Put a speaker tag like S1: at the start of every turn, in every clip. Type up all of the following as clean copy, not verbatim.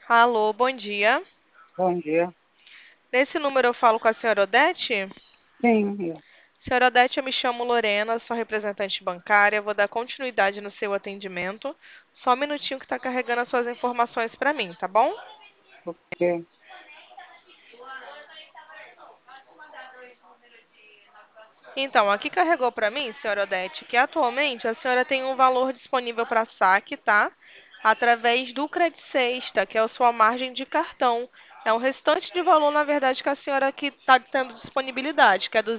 S1: Alô, bom dia.
S2: Bom dia.
S1: Nesse número eu falo com a senhora Odete?
S2: Sim, eu.
S1: Senhora Odete, eu me chamo Lorena, sou representante bancária, vou dar continuidade no seu atendimento. Só um minutinho que está carregando as suas informações para mim, tá bom?
S2: Porque,
S1: Então, aqui carregou para mim, senhora Odete, que atualmente a senhora tem um valor disponível para saque, tá? Através do Credit Sexta, que é a sua margem de cartão. É um restante de valor, na verdade, que a senhora aqui está tendo disponibilidade, que é R$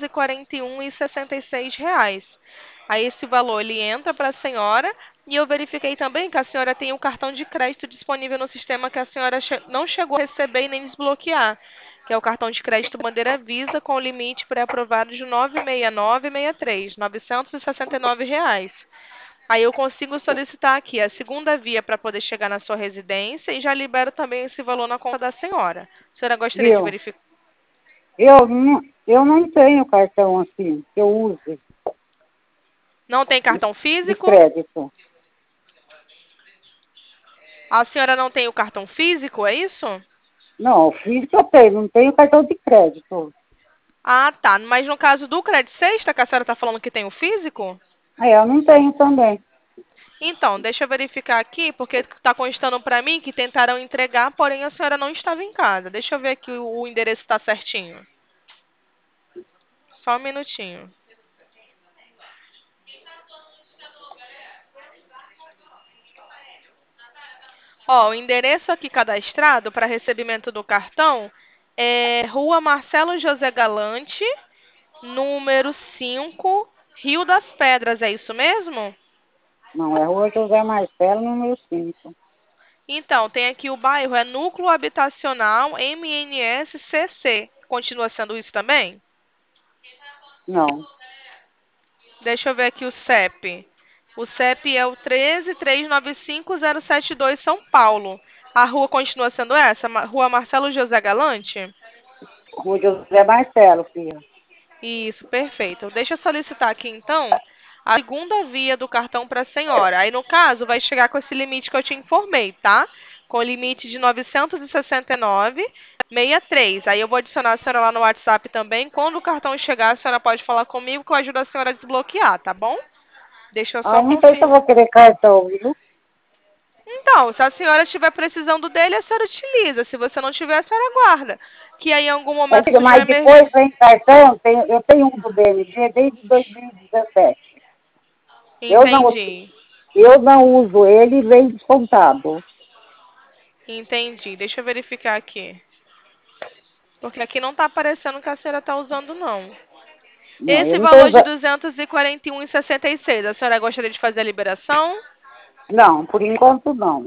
S1: 241,66. Aí esse valor ele entra para a senhora e eu verifiquei também que a senhora tem o cartão de crédito disponível no sistema que a senhora não chegou a receber e nem desbloquear, que é o cartão de crédito bandeira Visa com limite pré-aprovado de 969,63, R$ 969. Aí eu consigo solicitar aqui a segunda via para poder chegar na sua residência e já libero também esse valor na conta da senhora. A senhora gostaria de
S2: viu?
S1: verificar?
S2: Eu não tenho cartão assim, que eu use
S1: Não tem
S2: de,
S1: cartão
S2: de
S1: físico?
S2: crédito.
S1: A senhora não tem o cartão físico, é isso?
S2: Não, o físico eu tenho, não tenho cartão de crédito.
S1: Ah, tá. Mas no caso do Credit Sexta, que a senhora está falando que tem o físico?
S2: Eu não tenho também.
S1: Então, deixa eu verificar aqui, porque está constando para mim que tentaram entregar, porém a senhora não estava em casa. Deixa eu ver aqui o endereço está certinho. Só um minutinho. Ó, o endereço aqui cadastrado para recebimento do cartão é Rua Marcelo José Galante, número 5, Rio das Pedras, é isso mesmo?
S2: Não, é Rua José Marcelo, número 5.
S1: Então, tem aqui o bairro, é Núcleo Habitacional MNSCC. Continua sendo isso também?
S2: Não,
S1: Deixa eu ver aqui o CEP. O CEP é o 13395072 São Paulo. A rua continua sendo essa? Rua Marcelo José Galante?
S2: Rua José Marcelo, filha.
S1: Isso, perfeito. Deixa eu solicitar aqui, então, a segunda via do cartão para a senhora. Aí, no caso, vai chegar com esse limite que eu te informei, tá? Com o limite de 969,63. Aí eu vou adicionar a senhora lá no WhatsApp também. Quando o cartão chegar, a senhora pode falar comigo que eu ajudo a senhora a desbloquear, tá bom? Deixa eu só
S2: Ah, não sei se eu
S1: confirmar.
S2: vou querer cartão, viu?
S1: Então, se a senhora estiver precisando dele, a senhora utiliza. Se você não tiver, a senhora guarda. Que aí, em algum
S2: Mas
S1: momento
S2: filha,
S1: surgiu uma
S2: mas depois
S1: emergência.
S2: vem cartão, eu tenho um do BMG desde 2017. Eu não,
S1: Entendi.
S2: eu não uso ele, vem descontado.
S1: Entendi. Deixa eu verificar aqui. Porque aqui não está aparecendo que a senhora está usando, não.
S2: Não, eu
S1: Esse
S2: não estou
S1: valor de
S2: usando.
S1: 241,66, a senhora gostaria de fazer a liberação?
S2: Não, por enquanto não.